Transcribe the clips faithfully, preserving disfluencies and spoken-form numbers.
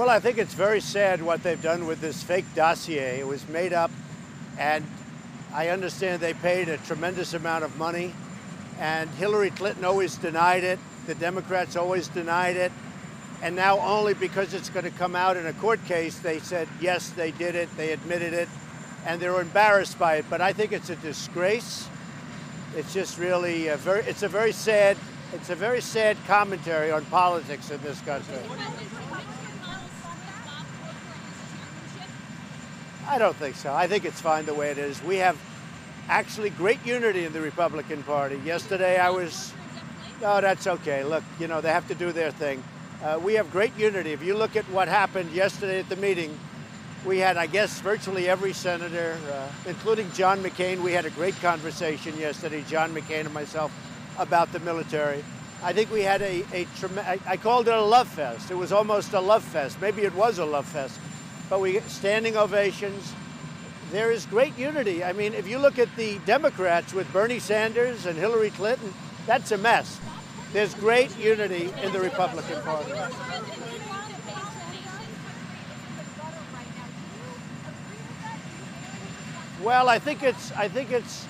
Well, I think it's very sad what they've done with this fake dossier. It was made up, and I understand they paid a tremendous amount of money, and Hillary Clinton always denied it. The Democrats always denied it. And now only because it's going to come out in a court case, they said, yes, they did it, they admitted it, and they're embarrassed by it. But I think it's a disgrace. It's just really a very, it's a very sad, it's a very sad commentary on politics in this country. I don't think so. I think it's fine the way it is. We have actually great unity in the Republican Party. Yesterday I was, no, that's okay. Look, you know, they have to do their thing. Uh, we have great unity. If you look at what happened yesterday at the meeting, we had, I guess, virtually every senator, uh, including John McCain. We had a great conversation yesterday, John McCain and myself, about the military. I think we had a, a tremendous, I called it a love fest. It was almost a love fest. Maybe it was a love fest. But we standing ovations. There is great unity. I mean, if you look at the Democrats with Bernie Sanders and Hillary Clinton, that's a mess. There's great unity in the Republican Party. Well, I think it's I think it's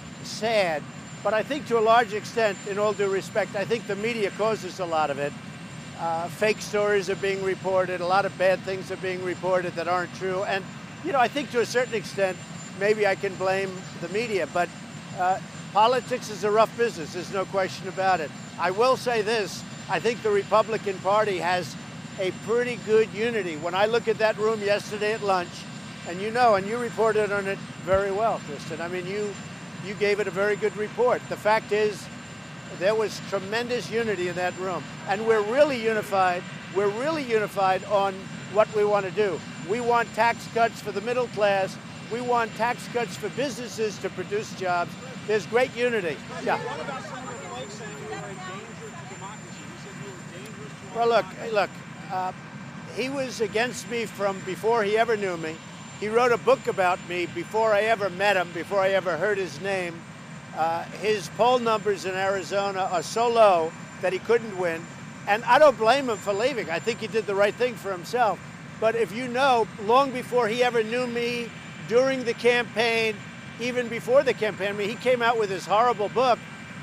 sad, but I think to a large extent, in all due respect, I think the media causes a lot of it. Uh, fake stories are being reported. A lot of bad things are being reported that aren't true. And, you know, I think to a certain extent, maybe I can blame the media, but uh, politics is a rough business. There's no question about it. I will say this. I think the Republican Party has a pretty good unity. When I look at that room yesterday at lunch, and you know, and you reported on it very well, Kristen. I mean, you, you gave it a very good report. The fact is, there was tremendous unity in that room. And we're really unified. We're really unified on what we want to do. We want tax cuts for the middle class. We want tax cuts for businesses to produce jobs. There's great unity. Yeah. What about Senator Flake saying you were a danger to democracy? He said you were dangerous to Well, look, look, uh, he was against me from before he ever knew me. He wrote a book about me before I ever met him, before I ever heard his name. Uh, his poll numbers in Arizona are so low that he couldn't win. And I don't blame him for leaving. I think he did the right thing for himself. But if you know, long before he ever knew me, during the campaign, even before the campaign, I mean, he came out with this horrible book.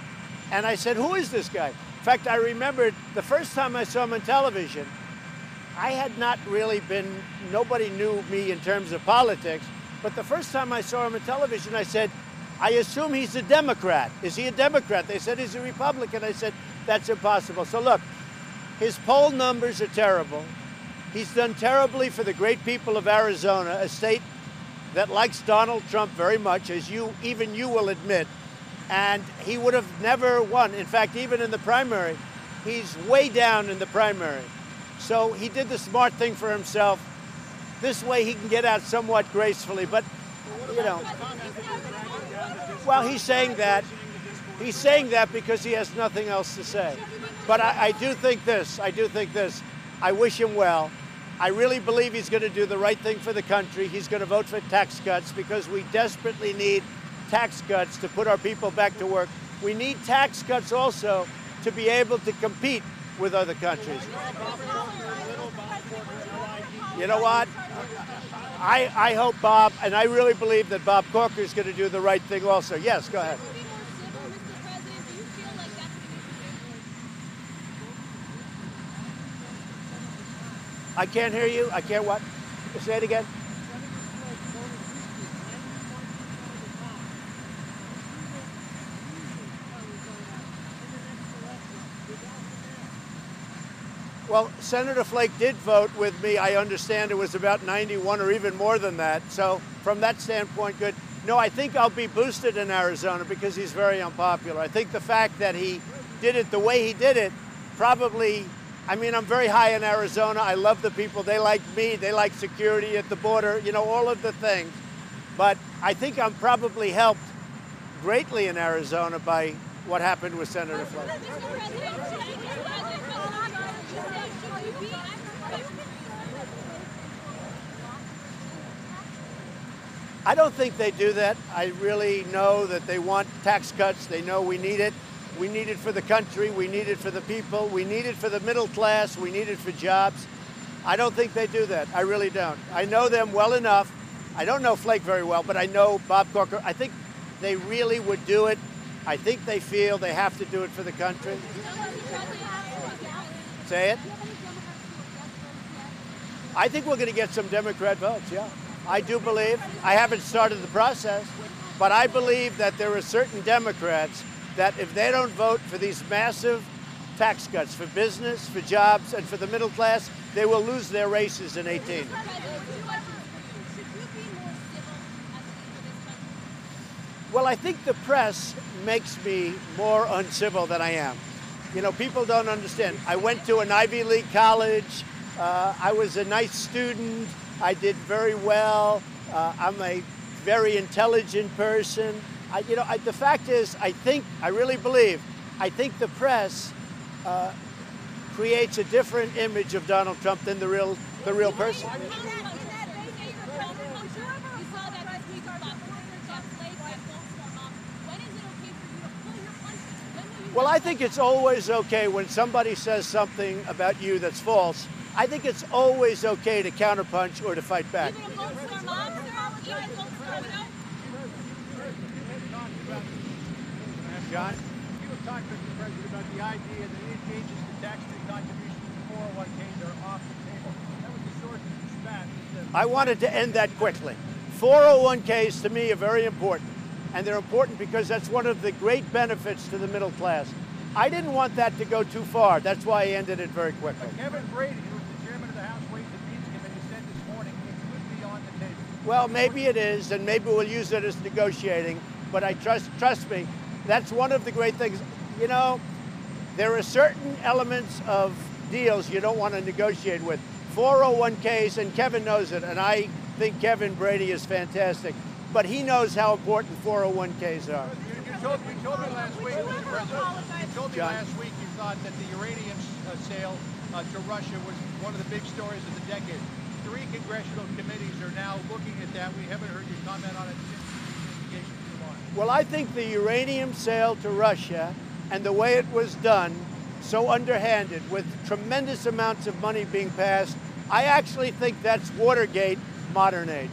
And I said, who is this guy? In fact, I remembered the first time I saw him on television, I had not really been, nobody knew me in terms of politics. But the first time I saw him on television, I said, I assume he's a Democrat. Is he a Democrat? They said he's a Republican. I said, that's impossible. So look, his poll numbers are terrible. He's done terribly for the great people of Arizona, a state that likes Donald Trump very much, as you, even you will admit. And he would have never won. In fact, even in the primary, he's way down in the primary. So he did the smart thing for himself. This way he can get out somewhat gracefully. But, you know, well, he's saying that. He's saying that because he has nothing else to say. But I, I do think this. I do think this. I wish him well. I really believe he's going to do the right thing for the country. He's going to vote for tax cuts because we desperately need tax cuts to put our people back to work. We need tax cuts also to be able to compete with other countries. You know what? I, I hope Bob, and I really believe that Bob Corker is going to do the right thing also. Yes, go ahead. I can't hear you. I can't what? Say it again. Well, Senator Flake did vote with me. I understand it was about ninety-one or even more than that. So from that standpoint, good. No, I think I'll be boosted in Arizona because he's very unpopular. I think the fact that he did it the way he did it probably, I mean, I'm very high in Arizona. I love the people. They like me. They like security at the border, you know, all of the things. But I think I'm probably helped greatly in Arizona by what happened with Senator Flake. I don't think they do that. I really know that they want tax cuts. They know we need it. We need it for the country. We need it for the people. We need it for the middle class. We need it for jobs. I don't think they do that. I really don't. I know them well enough. I don't know Flake very well, but I know Bob Corker. I think they really would do it. I think they feel they have to do it for the country. Say it. I think we're going to get some Democrat votes, yeah. I do believe. I haven't started the process, but I believe that there are certain Democrats that if they don't vote for these massive tax cuts for business, for jobs, and for the middle class, they will lose their races in eighteen. Well, I think the press makes me more uncivil than I am. You know, people don't understand. I went to an Ivy League college. Uh, I was a nice student. I did very well. Uh, I'm a very intelligent person. I, you know, I, the fact is, I think, I really believe, I think the press uh, creates a different image of Donald Trump than the real, the real person. Well, I think it's always okay when somebody says something about you that's false. I think it's always okay to counterpunch or to fight back. John? You were talking, Mister President, about the idea that any changes to tax-free contributions to four oh one Ks are off the table. That was the source of the spat. I wanted to end that quickly. four oh one Ks to me are very important. And they're important because that's one of the great benefits to the middle class. I didn't want that to go too far. That's why I ended it very quickly. But Kevin Brady, who was the chairman of the House Ways and Means Committee, said this morning it could be on the table. Well, maybe it is, and maybe we'll use it as negotiating. But I trust, trust me, that's one of the great things. You know, there are certain elements of deals you don't want to negotiate with. four oh one Ks, and Kevin knows it, and I think Kevin Brady is fantastic. But he knows how important four oh one Ks are. You, you, told, you told me last week, Mister President, you told me John. last week you thought that the uranium uh, sale uh, to Russia was one of the big stories of the decade. Three congressional committees are now looking at that. We haven't heard your comment on it since the investigation came on. Well, I think the uranium sale to Russia and the way it was done, so underhanded, with tremendous amounts of money being passed, I actually think that's Watergate modern age.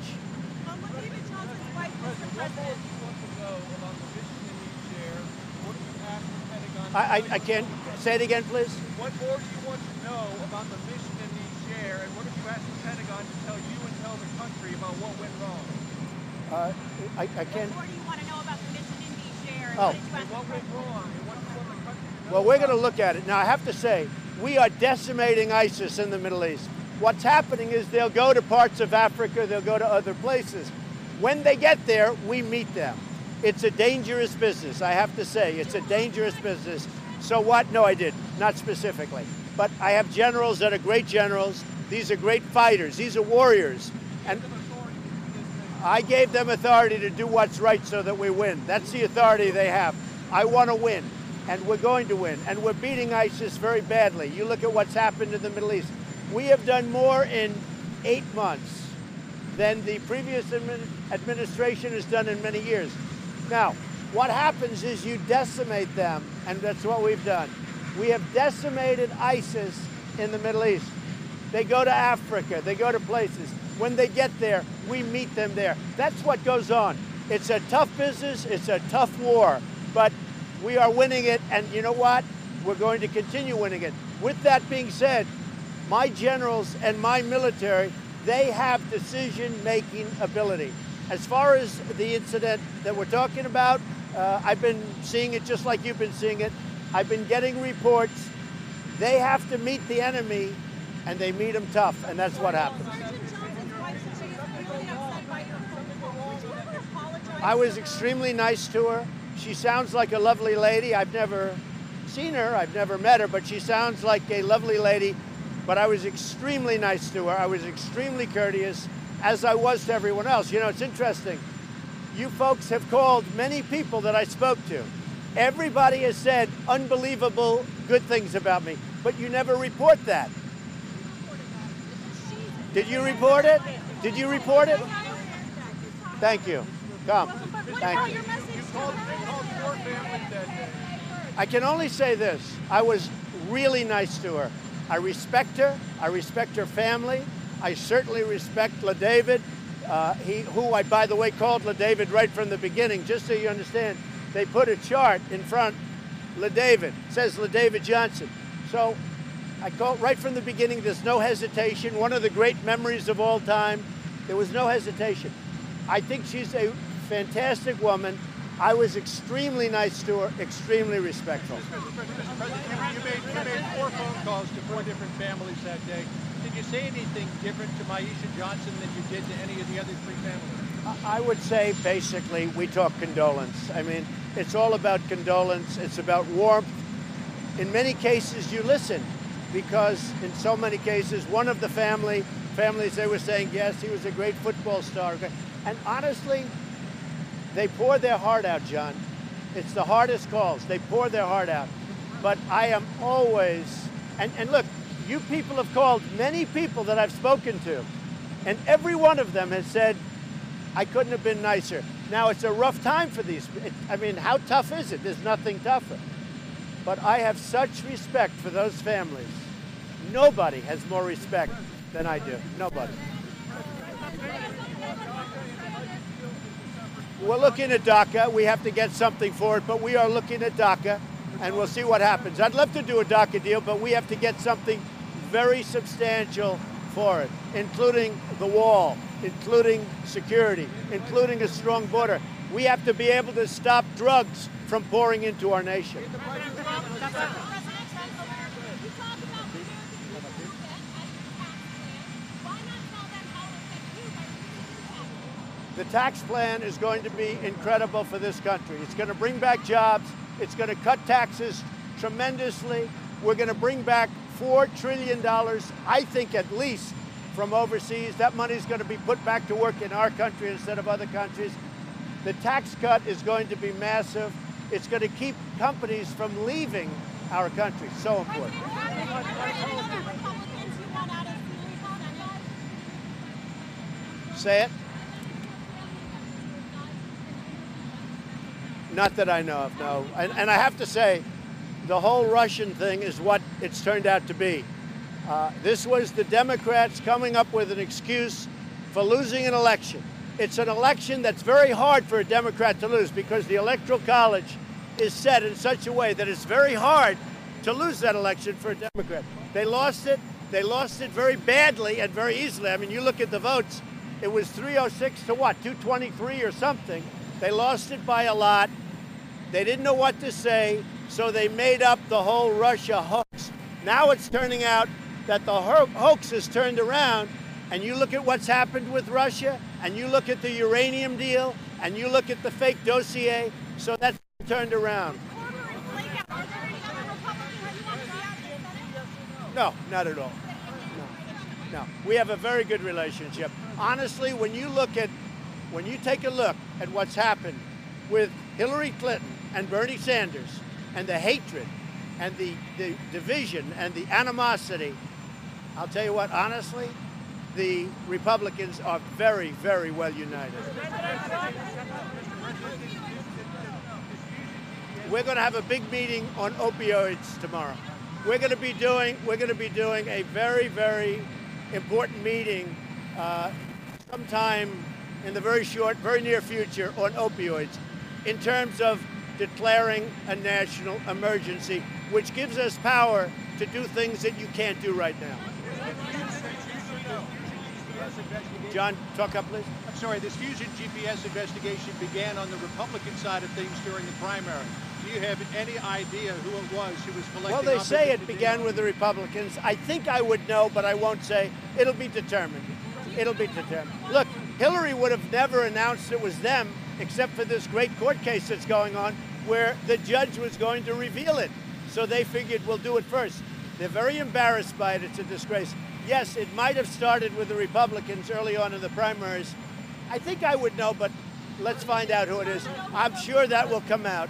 I, I, I can't say it again, please. What more do you want to know about the mission in Niger, and what have you asked the Pentagon to tell you and tell the country about what went wrong? Uh, I, I can't. What more do you want to know about the mission in Niger? And Oh. what did you ask What the went wrong? And what do you want the country to know? Well, we're going to look at it. Now, I have to say, we are decimating ISIS in the Middle East. What's happening is they'll go to parts of Africa, they'll go to other places. When they get there, we meet them. It's a dangerous business, I have to say. It's a dangerous business. So what? No, I did. Not specifically. But I have generals that are great generals. These are great fighters. These are warriors. And I gave them authority to do what's right so that we win. That's the authority they have. I want to win, and we're going to win. And we're beating ISIS very badly. You look at what's happened in the Middle East. We have done more in eight months than the previous admin administration has done in many years. Now, what happens is you decimate them, and that's what we've done. We have decimated ISIS in the Middle East. They go to Africa, they go to places. When they get there, we meet them there. That's what goes on. It's a tough business, it's a tough war, but we are winning it, and you know what? We're going to continue winning it. With that being said, my generals and my military, they have decision-making ability. As far as the incident that we're talking about, uh, I've been seeing it just like you've been seeing it. I've been getting reports. They have to meet the enemy, and they meet them tough, and that's what happens. I was extremely nice to her. She sounds like a lovely lady. I've never seen her, I've never met her, but she sounds like a lovely lady. But I was extremely nice to her. I was extremely courteous, as I was to everyone else. You know, it's interesting. You folks have called many people that I spoke to. Everybody has said unbelievable good things about me, but you never report that. Did you report it? Did you report it? Thank you. Come. Thank you. I can only say this. I was really nice to her. I respect her. I respect her family. I certainly respect LaDavid, uh, he, who I, by the way, called LaDavid right from the beginning. Just so you understand, they put a chart in front, LaDavid, says LaDavid Johnson. So I called right from the beginning, there's no hesitation. One of the great memories of all time, there was no hesitation. I think she's a fantastic woman. I was extremely nice to her, extremely respectful. Mister President, you, you, made, you made four phone calls to four different families that day. Did you say anything different to Myesha Johnson than you did to any of the other three families? I would say basically we talk condolence. I mean, it's all about condolence. It's about warmth. In many cases, you listen because in so many cases, one of the family families, they were saying, yes, he was a great football star. And honestly, they pour their heart out, John. It's the hardest calls. They pour their heart out. But I am always, and, and look, you people have called many people that I've spoken to, and every one of them has said, I couldn't have been nicer. Now, it's a rough time for these. It, I mean, how tough is it? There's nothing tougher. But I have such respect for those families. Nobody has more respect than I do. Nobody. We're looking at DACA. We have to get something for it, but we are looking at DACA, and we'll see what happens. I'd love to do a DACA deal, but we have to get something very substantial for it, including the wall, including security, including a strong border. We have to be able to stop drugs from pouring into our nation. The tax plan is going to be incredible for this country. It's going to bring back jobs. It's going to cut taxes tremendously. We're going to bring back four trillion dollars, I think at least, from overseas. That money is going to be put back to work in our country instead of other countries. The tax cut is going to be massive. It's going to keep companies from leaving our country. So important. Say it. Not that I know of, no. And, and I have to say, the whole Russian thing is what it's turned out to be. Uh, this was the Democrats coming up with an excuse for losing an election. It's an election that's very hard for a Democrat to lose because the Electoral College is set in such a way that it's very hard to lose that election for a Democrat. They lost it. They lost it very badly and very easily. I mean, you look at the votes, it was three oh six to what, two twenty-three or something. They lost it by a lot. They didn't know what to say, so they made up the whole Russia hoax. Now it's turning out that the ho hoax is turned around, and you look at what's happened with Russia, and you look at the uranium deal, and you look at the fake dossier, so that's turned around. No, not at all. No, no. We have a very good relationship. Honestly, when you look at, when you take a look at what's happened with Hillary Clinton and Bernie Sanders and the hatred and the, the division and the animosity, I'll tell you what, honestly, the Republicans are very, very well united. We're going to have a big meeting on opioids tomorrow. We're going to be doing, we're going to be doing a very, very important meeting uh, sometime in the very short, very near future on opioids in terms of declaring a national emergency, which gives us power to do things that you can't do right now. John, talk up, please. I'm sorry, this Fusion G P S investigation began on the Republican side of things during the primary. Do you have any idea who it was who was collecting? Well, they say it began with the Republicans. I think I would know, but I won't say. It'll be determined. It'll be determined. Look, Hillary would have never announced it was them, except for this great court case that's going on, where the judge was going to reveal it. So they figured we'll do it first. They're very embarrassed by it. It's a disgrace. Yes, it might have started with the Republicans early on in the primaries. I think I would know, but let's find out who it is. I'm sure that will come out.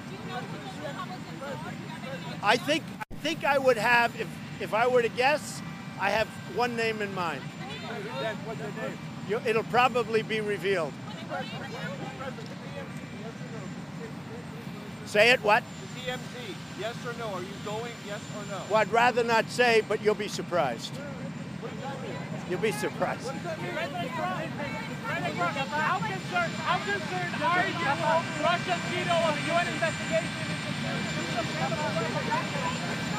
I think I think I would have, if if I were to guess, I have one name in mind. What's their name? You, it'll probably be revealed. Say it, what? Does he D M Z? Yes or no? Are you going? Yes or no? Well, I'd rather not say, but you'll be surprised. You'll be surprised. President Trump, President Trump, how concerned, how concerned are you over Russia's veto of the U N investigation into some chemical weapons?